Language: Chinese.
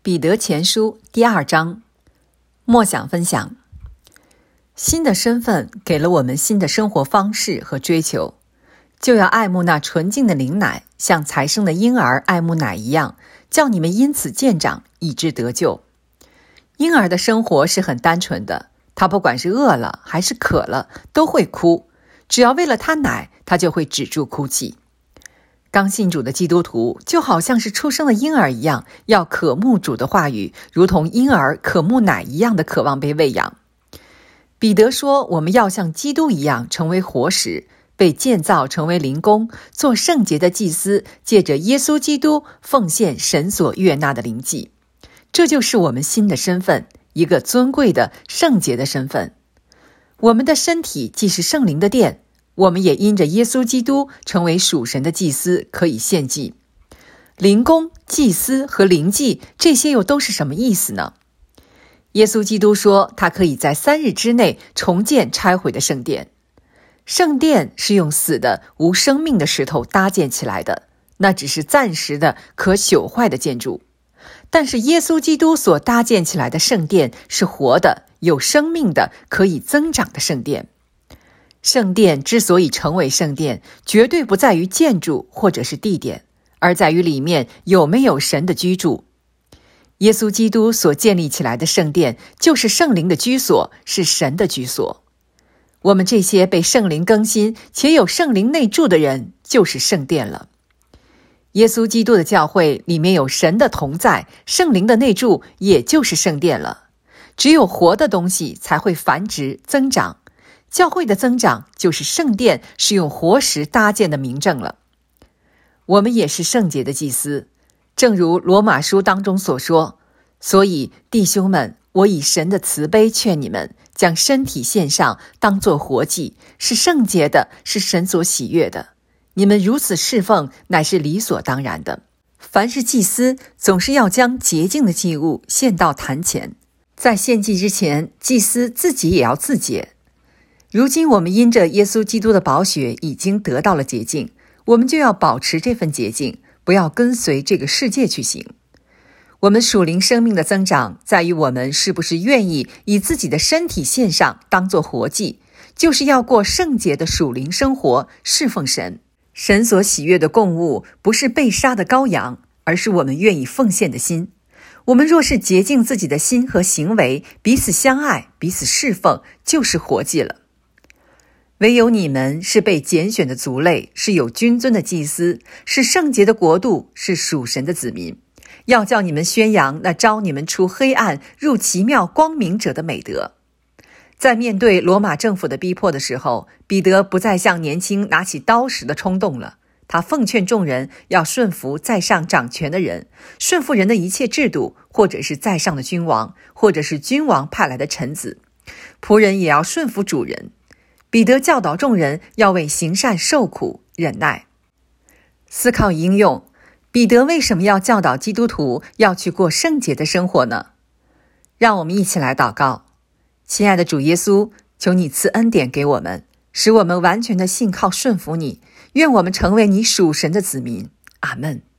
彼得前书第2章，默想分享。新的身份给了我们新的生活方式和追求，就要爱慕那纯净的灵奶，像才生的婴儿爱慕奶一样，叫你们因此渐长，以致得救。婴儿的生活是很单纯的，他不管是饿了还是渴了，都会哭，只要为了他奶，他就会止住哭泣。刚信主的基督徒就好像是出生的婴儿一样，要渴慕主的话语，如同婴儿渴慕奶一样的渴望被喂养。彼得说，我们要像基督一样成为活石，被建造成为灵宫，做圣洁的祭司，借着耶稣基督奉献神所悦纳的灵祭。这就是我们新的身份，一个尊贵的圣洁的身份。我们的身体既是圣灵的殿，我们也因着耶稣基督成为属神的祭司，可以献祭。灵宫、祭司和灵祭，这些又都是什么意思呢？耶稣基督说，他可以在3日之内重建拆毁的圣殿。圣殿是用死的无生命的石头搭建起来的，那只是暂时的可朽坏的建筑。但是耶稣基督所搭建起来的圣殿是活的、有生命的、可以增长的圣殿。圣殿之所以成为圣殿，绝对不在于建筑或者是地点，而在于里面有没有神的居住。耶稣基督所建立起来的圣殿，就是圣灵的居所，是神的居所。我们这些被圣灵更新且有圣灵内住的人，就是圣殿了。耶稣基督的教会里面有神的同在，圣灵的内住，也就是圣殿了。只有活的东西才会繁殖增长，教会的增长就是圣殿是用活石搭建的明证了。我们也是圣洁的祭司，正如罗马书当中所说，所以弟兄们，我以神的慈悲劝你们，将身体献上，当作活祭，是圣洁的，是神所喜悦的。你们如此侍奉，乃是理所当然的。凡是祭司，总是要将洁净的祭物献到坛前，在献祭之前，祭司自己也要自洁。如今我们因着耶稣基督的宝血已经得到了洁净，我们就要保持这份洁净，不要跟随这个世界去行。我们属灵生命的增长，在于我们是不是愿意以自己的身体献上，当作活祭，就是要过圣洁的属灵生活，侍奉神。神所喜悦的供物，不是被杀的羔羊，而是我们愿意奉献的心。我们若是洁净自己的心和行为，彼此相爱，彼此侍奉，就是活祭了。唯有你们是被拣选的族类，是有君尊的祭司，是圣洁的国度，是属神的子民，要叫你们宣扬那召你们出黑暗入奇妙光明者的美德。在面对罗马政府的逼迫的时候，彼得不再像年轻拿起刀时的冲动了。他奉劝众人要顺服在上掌权的人，顺服人的一切制度，或者是在上的君王，或者是君王派来的臣子。仆人也要顺服主人。彼得教导众人要为行善受苦忍耐。思考应用，彼得为什么要教导基督徒要去过圣洁的生活呢？让我们一起来祷告。亲爱的主耶稣，求你赐恩典给我们，使我们完全的信靠顺服你，愿我们成为你属神的子民。阿们。